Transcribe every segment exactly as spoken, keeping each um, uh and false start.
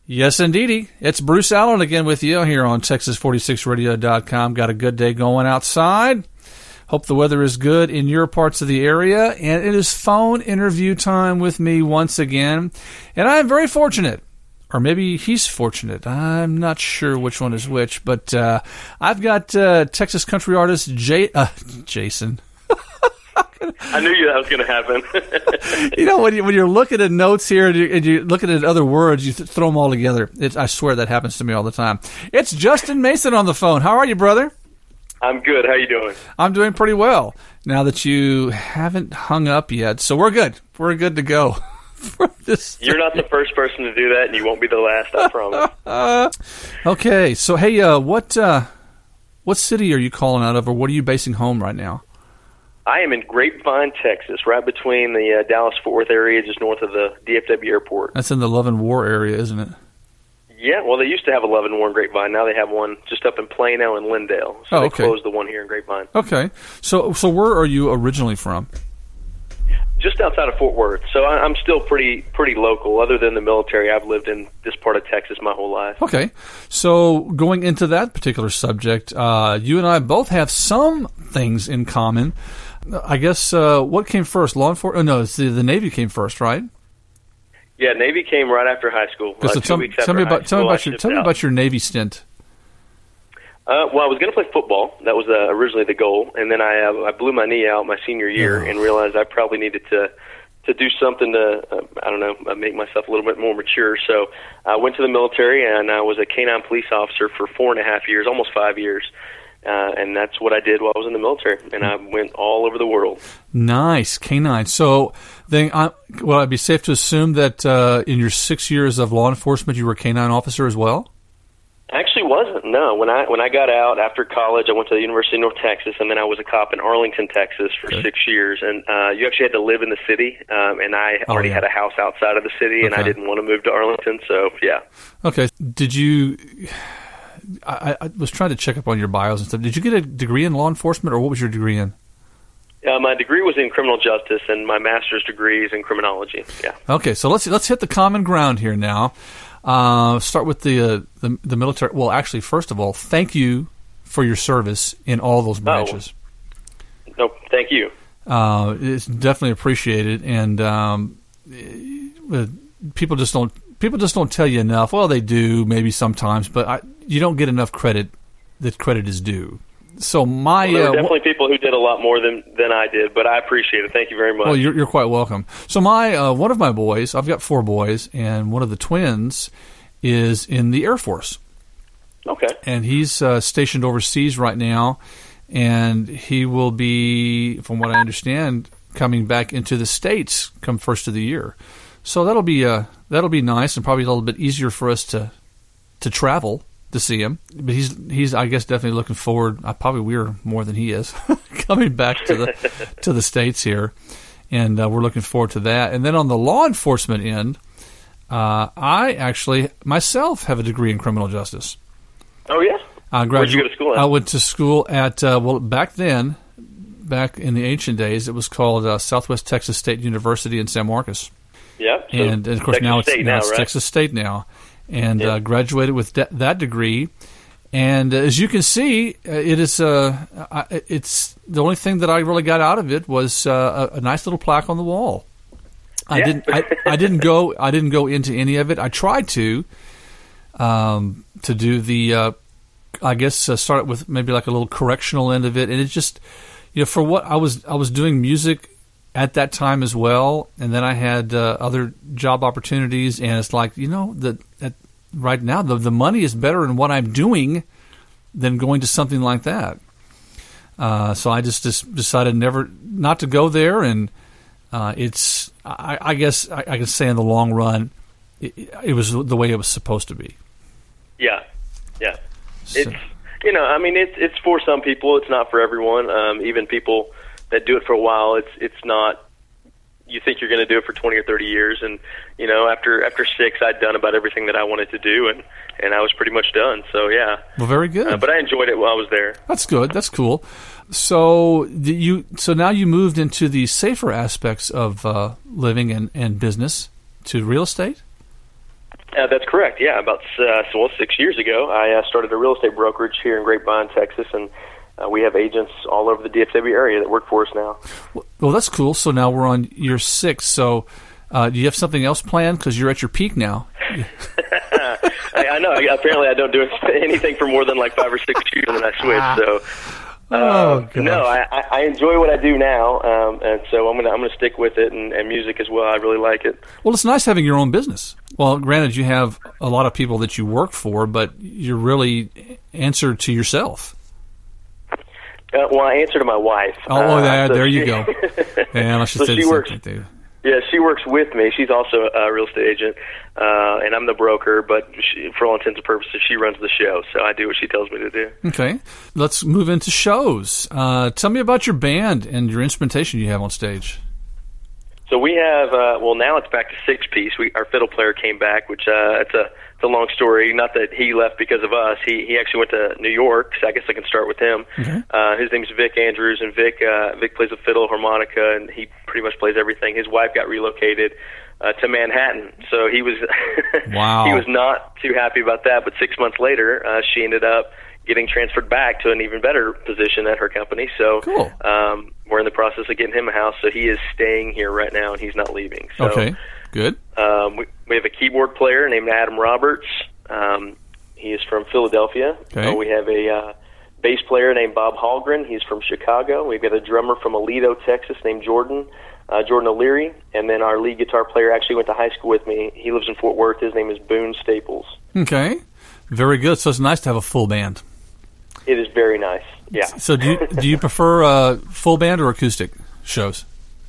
Yes, indeedy. It's Bruce Allen again with you here on Texas forty-six radio dot com. Got a good day going outside. Hope the weather is good in your parts of the area. And it is phone interview time with me once again. And I am very fortunate, or maybe he's fortunate. I'm not sure which one is which. But uh, I've got uh, Texas country artist Jay, uh, Jason. I knew you that was going to happen. You know, when, you, when you're looking at notes here and, you, and you're looking at other words, you th- throw them all together. It's, I swear that happens to me all the time. It's Justin Mason on the phone. How are you, brother? I'm good. How you doing? I'm doing pretty well now that you haven't hung up yet. So we're good. We're good to go. For this You're not the first person to do that, and you won't be the last, I promise. uh, okay. So, hey, uh, what, uh, what city are you calling out of, or what are you basing home right now? I am in Grapevine, Texas, right between the uh, Dallas-Fort Worth area, just north of the D F W airport. That's in the Love and War area, isn't it? Yeah, well, they used to have a Love and War in Grapevine. Now they have one just up in Plano and Lindale. So oh, they okay. closed the one here in Grapevine. Okay. So, so where are you originally from? Just outside of Fort Worth. So I, I'm still pretty pretty local. Other than the military, I've lived in this part of Texas my whole life. Okay. So going into that particular subject, uh, you and I both have some things in common. I guess uh, what came first? Law enforcement? Oh, no, it's the, the Navy came first, right? Yeah, Navy came right after high school. Uh, so two tell, weeks tell after me high about tell me school, about I your tell me shipped about your Navy stint. Uh, well, I was going to play football. That was uh, originally the goal, and then I uh, I blew my knee out my senior year Oh. and realized I probably needed to to do something to uh, I don't know make myself a little bit more mature. So I went to the military, and I was a canine police officer for four and a half years, almost five years. Uh, and that's what I did while I was in the military, and I went all over the world. Nice, canine. So then, I, well, I'd be safe to assume that uh, in your six years of law enforcement, you were a canine officer as well? Actually, wasn't. No, when I when I got out after college, I went to the University of North Texas, and then I was a cop in Arlington, Texas, for okay. six years. And uh, you actually had to live in the city, um, and I oh, already yeah. had a house outside of the city, okay. and I didn't want to move to Arlington. So, yeah. Okay. Did you? I, I was trying to check up on your bios and stuff. Did you get a degree in law enforcement, or what was your degree in? Uh, my degree was in criminal justice, and my master's degree is in criminology. Yeah. Okay, so let's let's hit the common ground here now. Uh, start with the, uh, the the military. Well, actually, first of all, thank you for your service in all those branches. Oh. No, thank you. Uh, it's definitely appreciated, and um, people just don't. People just don't tell you enough. Well, they do maybe sometimes, but I, you don't get enough credit that credit is due. So my well, there were uh, definitely people who did a lot more than, than I did, but I appreciate it. Thank you very much. Well, you're, you're quite welcome. So my uh, one of my boys, I've got four boys, and one of the twins is in the Air Force. Okay. And he's uh, stationed overseas right now, and he will be, from what I understand, coming back into the States come first of the year. So that'll be uh, that'll be nice, and probably a little bit easier for us to to travel to see him. But he's he's I guess definitely looking forward. I probably we're more than he is coming back to the to the States here, and uh, we're looking forward to that. And then on the law enforcement end, uh, I actually myself have a degree in criminal justice. Oh yeah. I Where'd you go to school at? I went to school at uh, well back then, back in the ancient days, it was called uh, Southwest Texas State University in San Marcos. Yep. So and, and of course Texas now it's, State now now, it's right? Texas State now, and yep. uh, graduated with de- that degree. And uh, as you can see, uh, it is uh, I, it's the only thing that I really got out of it was uh, a, a nice little plaque on the wall. I yeah. didn't I, I didn't go I didn't go into any of it. I tried to um, to do the uh, I guess uh, start with maybe like a little correctional end of it, and it just you know for what I was I was doing music at that time as well, and then I had uh, other job opportunities, and it's like, you know, that right now the the money is better in what I'm doing than going to something like that. Uh, so I just, just decided never not to go there, and uh, it's I, I guess I, I can say in the long run, it, it was the way it was supposed to be. Yeah, yeah. So. It's you know, I mean, it's it's for some people, it's not for everyone. Um, even people that do it for a while, it's it's not. You think you're going to do it for twenty or thirty years, and you know, after after six, I'd done about everything that I wanted to do, and, and I was pretty much done. So yeah. Well, very good. Uh, but I enjoyed it while I was there. That's good. That's cool. So the, you so now you moved into the safer aspects of uh, living and, and business to real estate. Uh, that's correct. Yeah, about uh, so, well, six years ago, I uh, started a real estate brokerage here in Grapevine, Texas, and uh, we have agents all over the D F W area that work for us now. Well, that's cool. So now we're on year six. So uh, do you have something else planned? Because you're at your peak now. I, I know. Apparently, I don't do anything for more than like five or six years, and then I switch. So. Uh, oh, gosh. No, I, I enjoy what I do now, um, and so I'm gonna I'm gonna stick with it, and, and music as well. I really like it. Well, it's nice having your own business. Well, granted, you have a lot of people that you work for, but you're really answered to yourself. Uh, well, I answer to my wife. Oh, uh, yeah, so there she, you go. Yeah, I should so say she the works. same thing too. Yeah, she works with me. She's also a real estate agent, uh, and I'm the broker, but she, for all intents and purposes, she runs the show, so I do what she tells me to do. Okay. Let's move into shows. Uh, tell me about your band and your instrumentation you have on stage. So we have, uh, well, now it's back to six-piece. We, our fiddle player came back, which uh, it's a it's a long story. Not that he left because of us. He he actually went to New York, so I guess I can start with him. Mm-hmm. Uh, his name's Vic Andrews, and Vic uh, Vic plays the fiddle, harmonica, and he pretty much plays everything. His wife got relocated uh, to Manhattan, so he was wow. he was not too happy about that. But six months later, uh, she ended up getting transferred back to an even better position at her company. So cool. um, we're in the process of getting him a house. So he is staying here right now, and he's not leaving. So, okay, good. Um, we, we have a keyboard player named Adam Roberts. Um, he is from Philadelphia. Okay. Uh, we have a uh, bass player named Bob Hallgren. He's from Chicago. We've got a drummer from Aledo, Texas named Jordan, uh, Jordan O'Leary. And then our lead guitar player actually went to high school with me. He lives in Fort Worth. His name is Boone Staples. Okay, very good. So it's nice to have a full band. It is very nice. Yeah. So do you, do you prefer uh, full band or acoustic shows?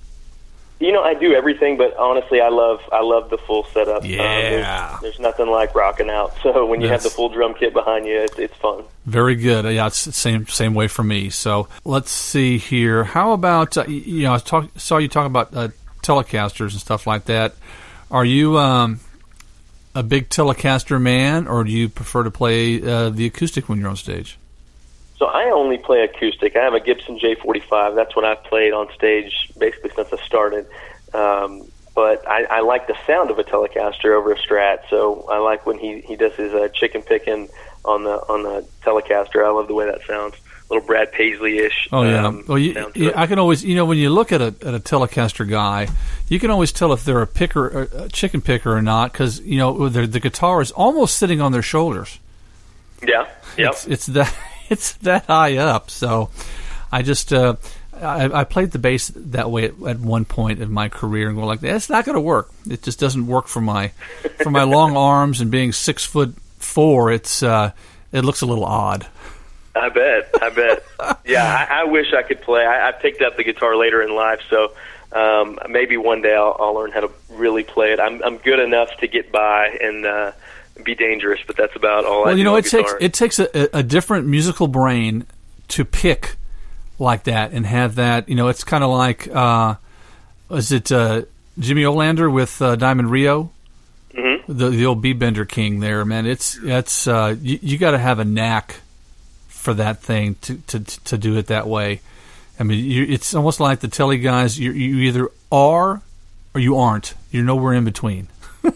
You know, I do everything, but honestly, I love I love the full setup. Yeah. Um, there's, there's nothing like rocking out. So when you yes. have the full drum kit behind you, it's, it's fun. Very good. Yeah, it's the same same way for me. So let's see here. How about uh, you know I talk, saw you talk about uh, Telecasters and stuff like that. Are you um, a big Telecaster man, or do you prefer to play uh, the acoustic when you're on stage? So I only play acoustic. I have a Gibson J forty-five. That's what I've played on stage basically since I started. Um, but I, I like the sound of a Telecaster over a Strat. So I like when he, he does his uh, chicken picking on the on the Telecaster. I love the way that sounds. A little Brad Paisley-ish. Oh yeah. Um, well, you, you, I can always, you know, when you look at a at a Telecaster guy, you can always tell if they're a picker, or a chicken picker, or not, because you know the the guitar is almost sitting on their shoulders. Yeah. Yep. It's, it's that. It's that high up, so I just uh, I, I played the bass that way at, at one point in my career, and go like, "It's not going to work. It just doesn't work for my for my long arms and being six foot four. It's uh, it looks a little odd." I bet. I bet. Yeah, I, I wish I could play. I, I picked up the guitar later in life, so um, maybe one day I'll, I'll learn how to really play it. I'm I'm good enough to get by and. Uh, be dangerous, but that's about all I do. Well, you know, it guitar. takes it takes a, a different musical brain to pick like that and have that. You know, it's kind of like, uh, is it uh, Jimmy Olander with uh, Diamond Rio, mm-hmm. the the old B-bender king there, man. It's it's uh, you, you got to have a knack for that thing to to to do it that way. I mean, you, it's almost like the Telly guys. You you either are or you aren't. You're nowhere in between.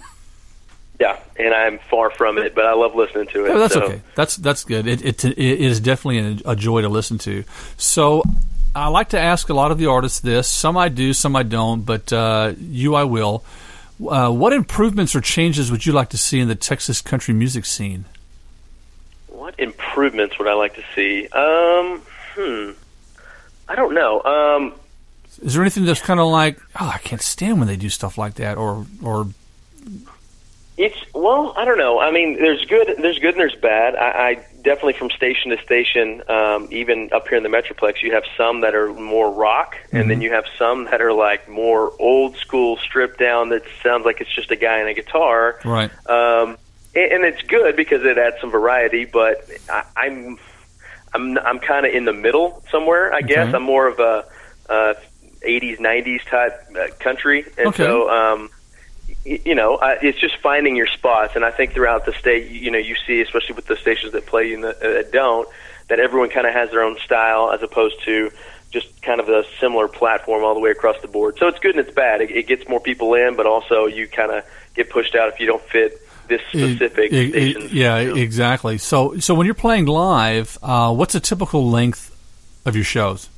Yeah, and I'm far from it, but I love listening to it. Oh, that's so. okay. That's that's good. It it, it is definitely a, a joy to listen to. So I like to ask a lot of the artists this. Some I do, some I don't, but uh, you I will. Uh, what improvements or changes would you like to see in the Texas country music scene? What improvements would I like to see? Um, hmm. I don't know. Um, is there anything that's kind of like, oh, I can't stand when they do stuff like that, or or It's well, I don't know. I mean, there's good, there's good, and there's bad. I, I definitely from station to station, um, even up here in the Metroplex, you have some that are more rock, and mm-hmm. then you have some that are like more old school, stripped down. That sounds like it's just a guy and a guitar, right? Um, and, and it's good because it adds some variety. But I, I'm, I'm, I'm kind of in the middle somewhere. I guess okay. I'm more of a uh, eighties, nineties type uh, country, and okay. so. Um, You know, uh, it's just finding your spots, and I think throughout the state, you know, you see, especially with the stations that play and that uh, don't, that everyone kind of has their own style as opposed to just kind of a similar platform all the way across the board. So it's good and it's bad. It, it gets more people in, but also you kind of get pushed out if you don't fit this specific it, it, station. It, yeah, you know. exactly. So, so when you're playing live, uh, what's a typical length of your shows?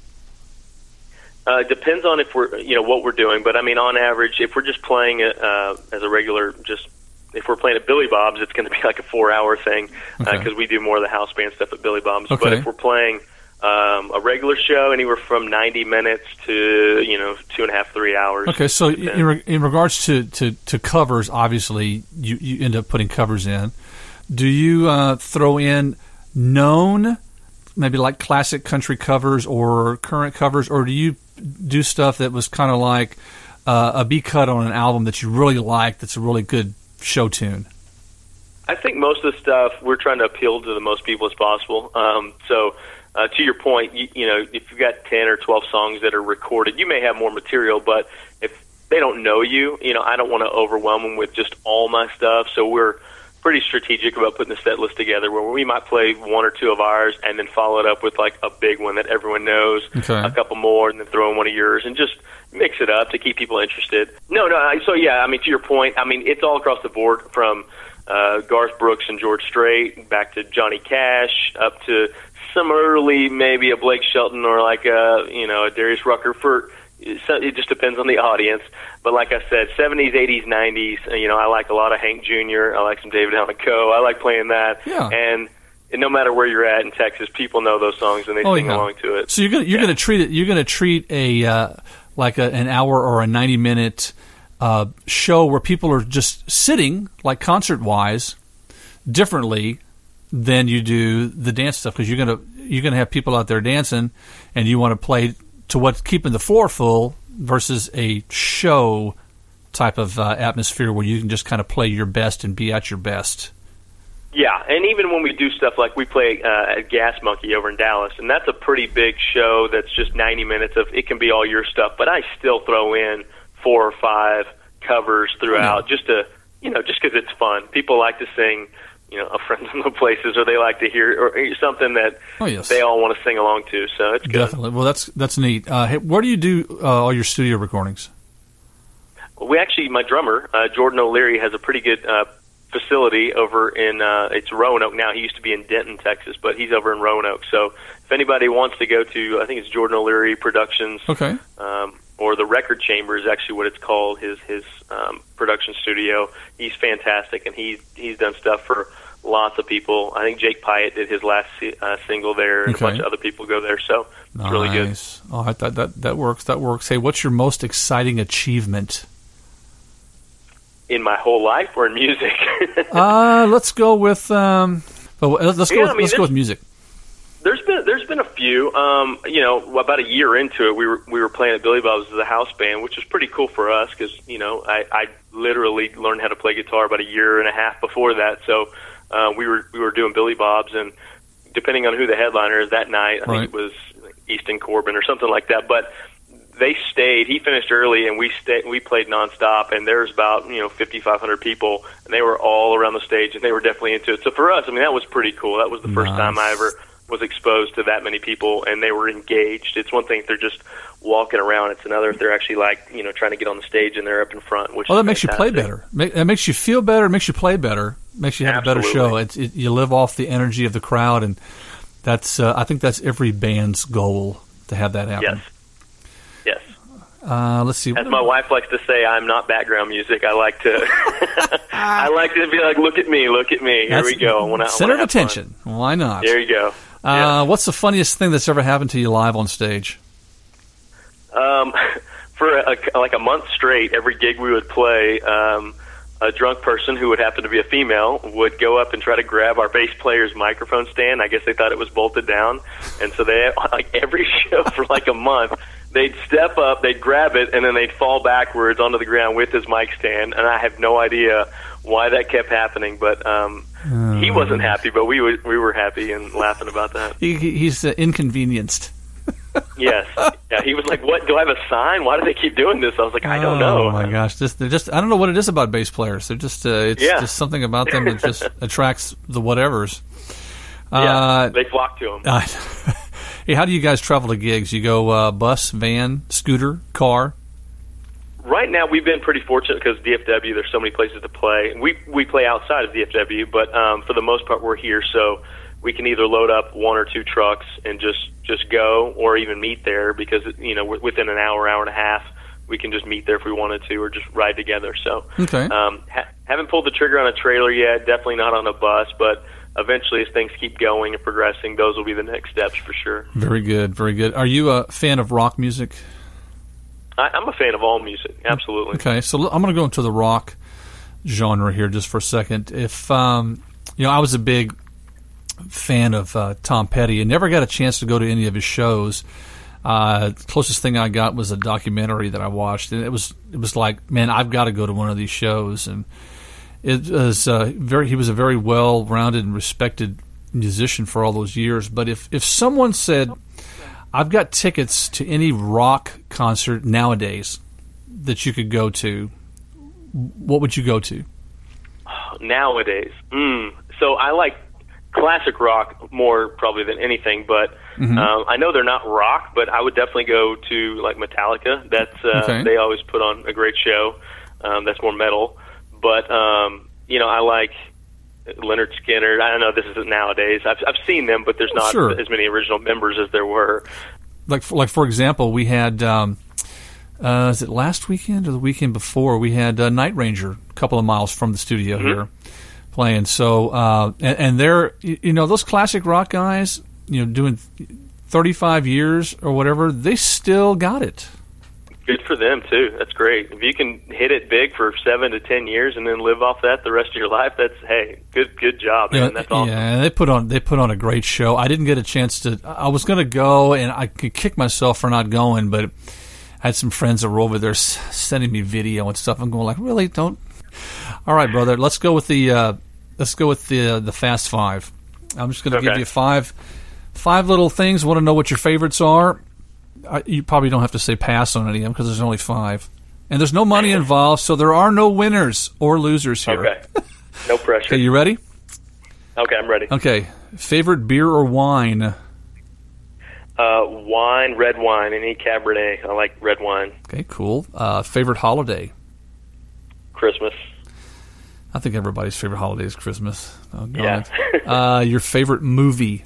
Uh, depends on if we're, you know, what we're doing. But I mean, on average, if we're just playing uh, as a regular, just if we're playing at Billy Bob's, it's going to be like a four-hour thing because Okay. uh, we do more of the house band stuff at Billy Bob's. Okay. But if we're playing um, a regular show, anywhere from ninety minutes to you know two and a half, three hours. Okay, so Depends. in, re- in regards to, to, to covers, obviously you, you end up putting covers in. Do you uh, throw in known, maybe like classic country covers or current covers, or do you do stuff that was kind of like uh, a B cut on an album that you really like, that's a really good show tune? I think most of the stuff we're trying to appeal to the most people as possible. Um, so, uh, to your point, you, you know, if you've got ten or twelve songs that are recorded, you may have more material, but if they don't know you, you know, I don't want to overwhelm them with just all my stuff. So we're pretty strategic about putting the set list together where we might play one or two of ours and then follow it up with like a big one that everyone knows, Okay. a couple more, and then throw in one of yours and just mix it up to keep people interested. No, no, I, so yeah, I mean, to your point, I mean, it's all across the board from uh, Garth Brooks and George Strait back to Johnny Cash up to some early, maybe a Blake Shelton or like a, you know, a Darius Rucker. For it just depends on the audience. But like I said, seventies, eighties, nineties, you know, I like a lot of Hank Junior I like some David Allan Coe. I like playing that. Yeah. And, and no matter where you're at in Texas, people know those songs and they Oh, sing yeah. along to it. So you're gonna you're Yeah. gonna treat it. You're gonna treat a uh, like a, an hour or a ninety minute uh, show where people are just sitting, like concert wise, differently than you do the dance stuff, because you're gonna you're gonna have people out there dancing, and you want to play to what's keeping the floor full versus a show type of uh, atmosphere where you can just kind of play your best and be at your best. Yeah, and even when we do stuff like we play uh, at Gas Monkey over in Dallas, and that's a pretty big show that's just ninety minutes of, it can be all your stuff, but I still throw in four or five covers throughout Yeah. just to, you know, just because it's fun. People like to sing, you know, a Friends in Low Places, or they like to hear or something that Oh, yes. they all want to sing along to, so it's good. Definitely. Well, that's that's neat. Uh, hey, where do you do uh, all your studio recordings? We actually, my drummer, uh, Jordan O'Leary, has a pretty good uh, facility over in, uh, it's Roanoke now. He used to be in Denton, Texas, but he's over in Roanoke. So if anybody wants to go to, I think it's Jordan O'Leary Productions, Okay. um, or the Record Chamber is actually what it's called, his his um, production studio. He's fantastic, and he's, he's done stuff for lots of people. I think Jake Pyatt did his last uh, single there, and Okay. a bunch of other people go there, so it's Nice. really good. All right, that, that that works. That works. Hey, what's your most exciting achievement? In my whole life or in music? Uh, let's go with um. Well, let's go. Yeah, with, I mean, let's go this- with music. There's been there's been a few. Um, you know, about a year into it, we were we were playing at Billy Bob's as a house band, which was pretty cool for us because you know I, I literally learned how to play guitar about a year and a half before that. So uh, we were we were doing Billy Bob's, and depending on who the headliner is that night, I Right. think it was Easton Corbin or something like that. But they stayed. He finished early, and we stayed. We played nonstop, and there was about you know fifty-five hundred people, and they were all around the stage, and they were definitely into it. So for us, I mean, that was pretty cool. That was the first Nice. time I ever was exposed to that many people, and they were engaged. It's one thing if they're just walking around. It's another if they're actually like you know trying to get on the stage and they're up in front. Which Well, that is makes you play fantastic. better. Make, that makes you feel better. It makes you play better. Makes you have a better show. Absolutely. It's it, you live off the energy of the crowd, and that's uh, I think that's every band's goal to have that happen. Yes. Yes. Uh, let's see. As my wife likes to say, I'm not background music. I like to, I like to be like, look at me, look at me. Here That's we go. I wanna, I center of wanna have fun. attention. Why not? There you go. Uh, what's the funniest thing that's ever happened to you live on stage? Um, for a, like a month straight, every gig we would play, um, a drunk person who would happen to be a female would go up and try to grab our bass player's microphone stand. I guess they thought it was bolted down, and so they like every show for like a month. They'd step up, they'd grab it, and then they'd fall backwards onto the ground with his mic stand. And I have no idea why that kept happening, but um, he wasn't happy, but we were, we were happy and laughing about that. He, he- he's uh, inconvenienced. Yes, yeah. He was like, "What? Do I have a sign? Why do they keep doing this?" I was like, "I don't know." Oh my gosh, just they're just I don't know what it is about bass players. They're just uh, it's Yeah. just something about them that just attracts the whatevers. Yeah, Uh, they flock to him. uh, hey, how do you guys travel to gigs? You go uh, bus, van, scooter, car? right now we've been pretty fortunate because D F W, there's so many places to play. We we play outside of D F W, but um, for the most part we're here, so we can either load up one or two trucks and just, just go, or even meet there because, you know, within an hour, hour and a half, we can just meet there if we wanted to, or just ride together. So, okay. um, ha- haven't pulled the trigger on a trailer yet, definitely not on a bus, but eventually as things keep going and progressing, those will be the next steps for sure. Very good, very good. Are you a fan of rock music? I, I'm a fan of all music, absolutely. Okay, so I'm going to go into the rock genre here just for a second. If, um, you know, I was a big fan of uh, Tom Petty and never got a chance to go to any of his shows. Uh, closest thing I got was a documentary that I watched, and it was it was like, man, I've got to go to one of these shows. And it was uh, very he was a very well-rounded and respected musician for all those years. But if if someone said, I've got tickets to any rock concert nowadays that you could go to, what would you go to? Nowadays, mm. so I like classic rock more probably than anything, but mm-hmm. um, I know they're not rock, but I would definitely go to like Metallica. That's uh, okay. They always put on a great show. Um, that's more metal, but um, you know, I like Leonard Skinner. I don't know. This is nowadays. I've I've seen them, but there's not sure. as many original members as there were. Like for, like for example, we had um, uh, is it last weekend or the weekend before? We had uh, Night Ranger a couple of miles from the studio mm-hmm. here. Playing so, uh, and, and they're you know those classic rock guys, you know, doing thirty-five years or whatever, they still got it. Good for them too. That's great. If you can hit it big for seven to ten years and then live off that the rest of your life, that's hey, good good job, man. Yeah, that's awesome. Yeah, they put on they put on a great show. I didn't get a chance to. I was going to go, and I could kick myself for not going, but I had some friends that were over there sending me video and stuff. I'm going like, really, don't. All right, brother. Let's go with the uh, let's go with the uh, the Fast Five. I'm just going to okay. give you five five little things. Want to know what your favorites are? I, you probably don't have to say pass on any of them because there's only five, and there's no money involved, so there are no winners or losers here. Okay, no pressure. Okay, you ready? Okay, I'm ready. Okay, favorite beer or wine? Uh, wine, red wine, any Cabernet. I like red wine. Okay, cool. Uh, favorite holiday? Christmas. I think everybody's favorite holiday is Christmas. Oh, yeah. uh, your favorite movie?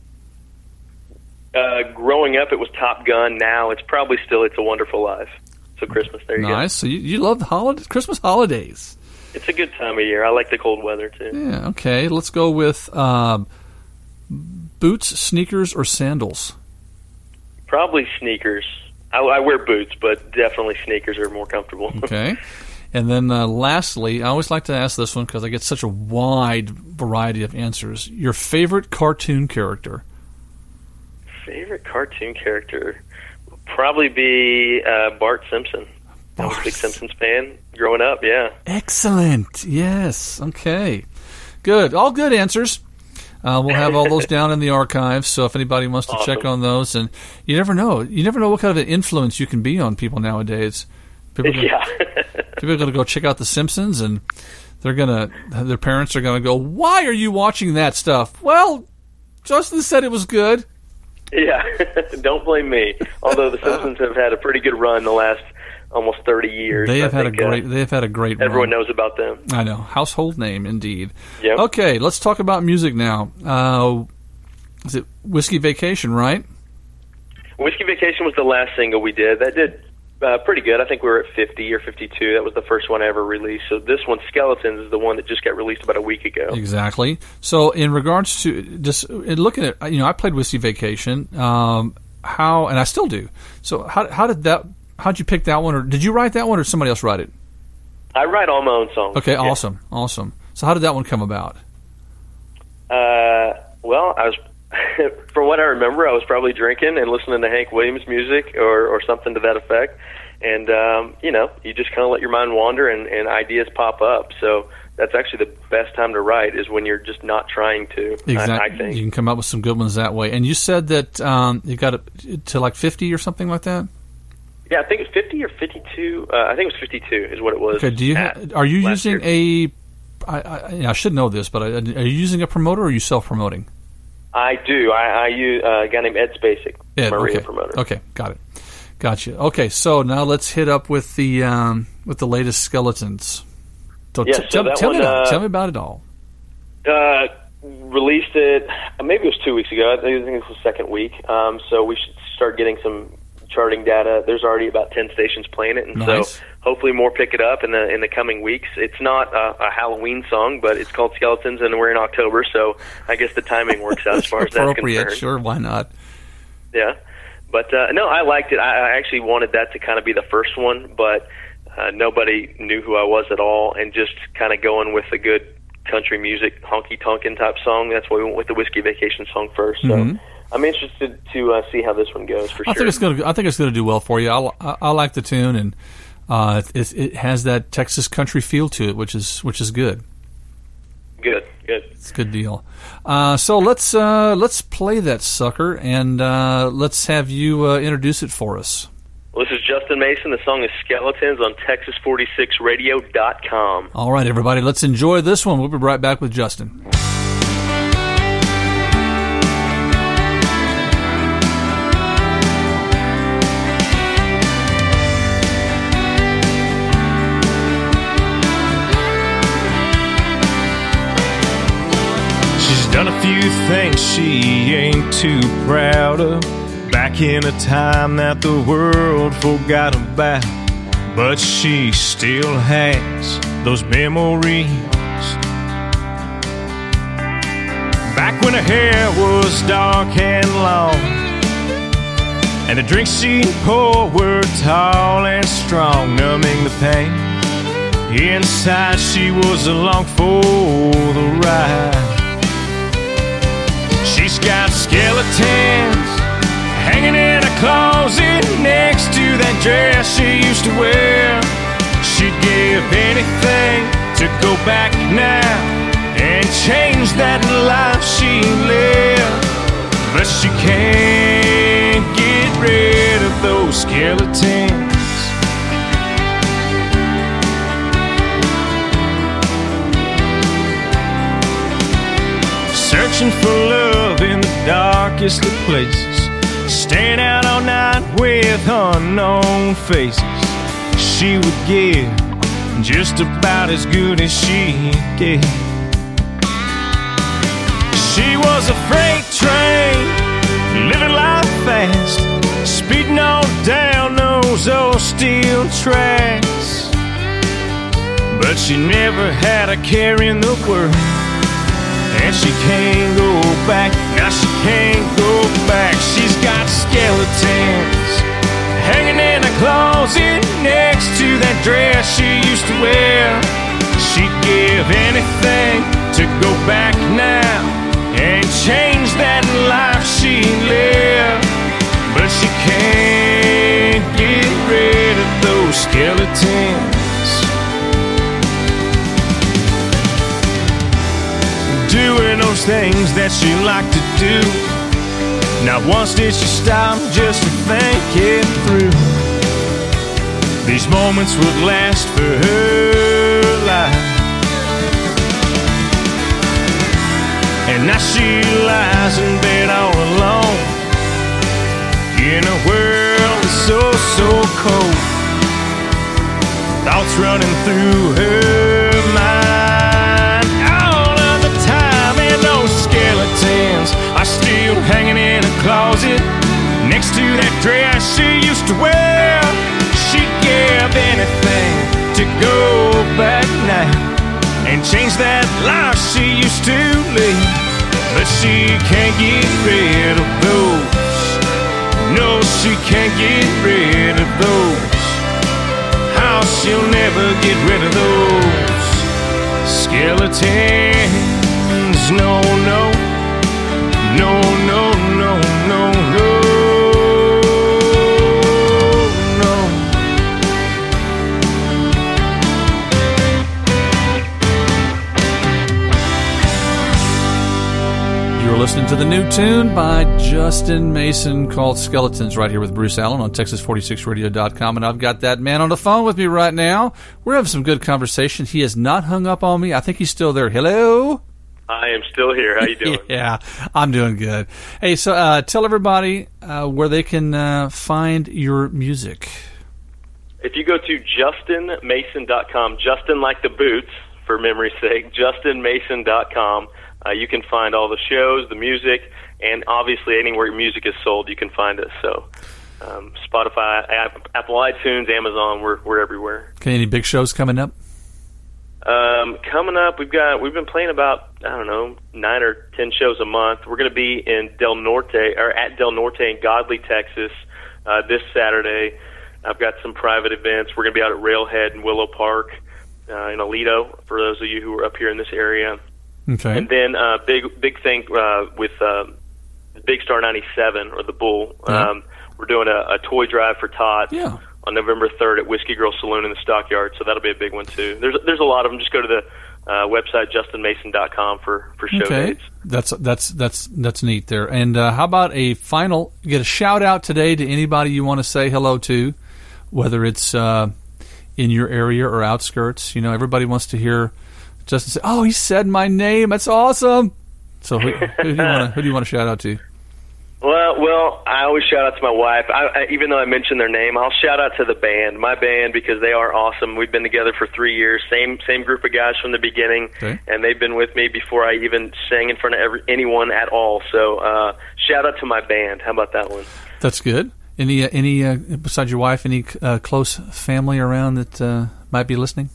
Uh, growing up, it was Top Gun. Now it's probably still It's a Wonderful Life. So Christmas, there you nice. go. Nice. So you, you love the holidays, Christmas holidays. It's a good time of year. I like the cold weather, too. Yeah, okay. Let's go with um, boots, sneakers, or sandals? Probably sneakers. I, I wear boots, but definitely sneakers are more comfortable. Okay. And then uh, lastly, I always like to ask this one because I get such a wide variety of answers. Your favorite cartoon character? Favorite cartoon character would probably be uh, Bart Simpson. Bart. I was a big Simpsons fan growing up, yeah. Excellent. Yes. Okay. Good. All good answers. Uh, we'll have all those down in the archives, so if anybody wants to awesome. check on those. And you never know. You never know what kind of an influence you can be on people nowadays. People are yeah. people are going to go check out The Simpsons, and they're going to their parents are going to go, "Why are you watching that stuff?" Well, Justin said it was good. Yeah, don't blame me. Although The Simpsons have had a pretty good run the last almost thirty years. They have I had think, a great. Uh, they have had a great. Everyone run. knows about them. I know, household name indeed. Yep. Okay, let's talk about music now. Uh, is it Whiskey Vacation, right? Whiskey Vacation was the last single we did. That did uh, pretty good. I think we were at fifty or fifty-two. That was the first one I ever released. So this one, Skeletons, is the one that just got released about a week ago. Exactly. So in regards to just looking at, you know, I played Whiskey Vacation. Um, how and I still do. So how how did that? How'd you pick that one, or did you write that one, or did somebody else write it? I write all my own songs. Okay, yeah. awesome, awesome. So how did that one come about? Uh, well, I was, from what I remember, I was probably drinking and listening to Hank Williams music or, or something to that effect. And, um, you know, you just kind of let your mind wander and, and ideas pop up. So that's actually the best time to write is when you're just not trying to, Exactly. I, I think. You can come up with some good ones that way. And you said that um, you got it to like fifty or something like that? Yeah, I think it's fifty or fifty-two. Uh, I think it was fifty-two is what it was. Okay, do you ha- are you using year. a I, I, I should know this, but I, are you using a promoter or are you self-promoting? I do. I, I use uh, a guy named Ed Spacek, Ed, my radio okay. promoter. Okay, got it. Gotcha. Okay, so now let's hit up with the um, with the latest Skeletons. So, yeah, t- so tell, that tell one, me about, uh, tell me about it all. Uh, released it, maybe it was two weeks ago. I think it was the second week. Um, so we should start getting some charting data. There's already about ten stations playing it, and nice. so hopefully more pick it up in the in the coming weeks. It's not a, a Halloween song, but it's called Skeletons, and we're in October, so I guess the timing works out as far as that's appropriate. concerned. Sure, why not? Yeah, but uh, no, I liked it. I, I actually wanted that to kind of be the first one, but uh, nobody knew who I was at all, and just kind of going with a good country music, honky tonkin type song. That's why we went with the Whiskey Vacation song first. So Mm-hmm. I'm interested to uh, see how this one goes for I sure. think it's going to. I think it's going to do well for you. I, I, I like the tune, and uh, it, it has that Texas country feel to it, which is which is good. Good, good. It's a good deal. Uh, so let's uh, let's play that sucker, and uh, let's have you uh, introduce it for us. Well, this is Justin Mason. The song is Skeletons on Texas forty-six radio dot com. All right, everybody, let's enjoy this one. We'll be right back with Justin. She's done a few things she ain't too proud of, back in a time that the world forgot about. But she still has those memories, back when her hair was dark and long, and the drinks she'd pour were tall and strong, numbing the pain. Inside she was along for the ride. She's got skeletons hanging in a closet next to that dress she used to wear. She'd give anything to go back now and change that life she lived. But she can't get rid of those skeletons. Searching for love in the darkest of places, staying out all night with unknown faces. She would give just about as good as she gave. She was a freight train, living life fast, speeding on down those old steel tracks. But she never had a care in the world, and she can't go back. Now she can't go back. She's got skeletons hanging in a closet next to that dress she used to wear. She'd give anything to go back now and change that life she lived. But she can't get rid of those skeletons. Doing those things that she liked to do, not once did she stop just to think it through. These moments would last for her life, and now she lies in bed all alone in a world that's so, so cold. Thoughts running through her mind all of the time, and those skeletons are still hanging in a closet next to that dress she used to wear. She'd give anything to go back now and change that life she used to live. But she can't get rid of those. No, she can't get rid of those. How she'll never get rid of those skeletons. No, no, no, no, no, no, no, no. You're listening to the new tune by Justin Mason called Skeletons right here with Bruce Allen on Texas forty-six radio dot com, and I've got that man on the phone with me right now. We're having some good conversation. He has not hung up on me. I think he's still there. Hello? I am still here. How you doing? Yeah, I'm doing good. Hey, so uh, tell everybody uh, where they can uh, find your music. If you go to justin mason dot com, Justin like the boots, for memory's sake, justin mason dot com, uh, you can find all the shows, the music, and obviously anywhere music is sold, you can find us. So um, Spotify, Apple iTunes, Amazon, we're, we're everywhere. Okay, any big shows coming up? Um, coming up, we've got we've been playing about I don't know nine or ten shows a month. We're going to be in Del Norte or at Del Norte in Godley, Texas, uh, this Saturday. I've got some private events. We're going to be out at Railhead in Willow Park uh, in Aledo for those of you who are up here in this area. Okay. And then uh, big big thing uh, with uh, Big Star ninety-seven or the Bull. Yeah. Um, we're doing a, a toy drive for Tots. Yeah. On November third at Whiskey Girl Saloon in the Stockyard, so that'll be a big one too. There's there's a lot of them. Just go to the uh, website justin mason dot com for for show Okay, dates. that's that's that's that's neat there. And uh, how about a final? Get a shout out today to anybody you want to say hello to, whether it's uh, in your area or outskirts. You know, everybody wants to hear Justin say, "Oh, he said my name. That's awesome." So who, who do you want to who do you want to shout out to? Well, well, I always shout out to my wife. I, I, even though I mentioned their name, I'll shout out to the band, my band, because they are awesome. We've been together for three years, same same group of guys from the beginning, Okay. and they've been with me before I even sang in front of every, anyone at all. So, uh, shout out to my band. How about that one? That's good. Any uh, any uh, besides your wife, any uh, close family around that uh, might be listening?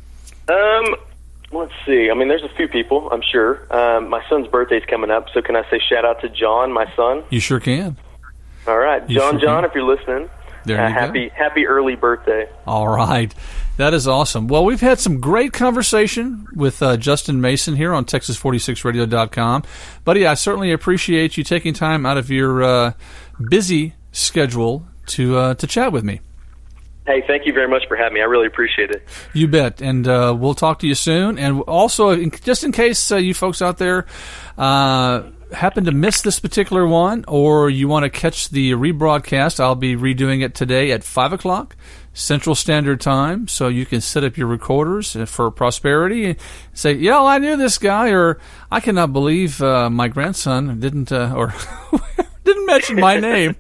Um. Let's see. I mean, there's a few people, I'm sure. Um, my son's birthday's coming up, so can I say shout out to John, my son? You sure can. All right, You John, sure John, can. if you're listening, There uh, you go. happy happy early birthday. All right. That is awesome. Well, we've had some great conversation with uh, Justin Mason here on Texas forty-six radio dot com. Buddy, I certainly appreciate you taking time out of your uh, busy schedule to uh, to chat with me. Hey, thank you very much for having me. I really appreciate it. You bet. And uh, we'll talk to you soon. And also, in, just in case uh, you folks out there uh, happen to miss this particular one or you want to catch the rebroadcast, I'll be redoing it today at five o'clock Central Standard Time. So you can set up your recorders for Prosperity and say, yeah, well, I knew this guy, or I cannot believe uh, my grandson didn't, uh, or didn't mention my name.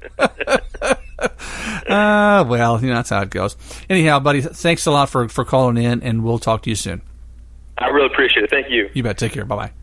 Uh, well, you know, that's how it goes. Anyhow, buddy, thanks a lot for, for calling in, and we'll talk to you soon. I really appreciate it. Thank you. You bet. Take care. Bye-bye.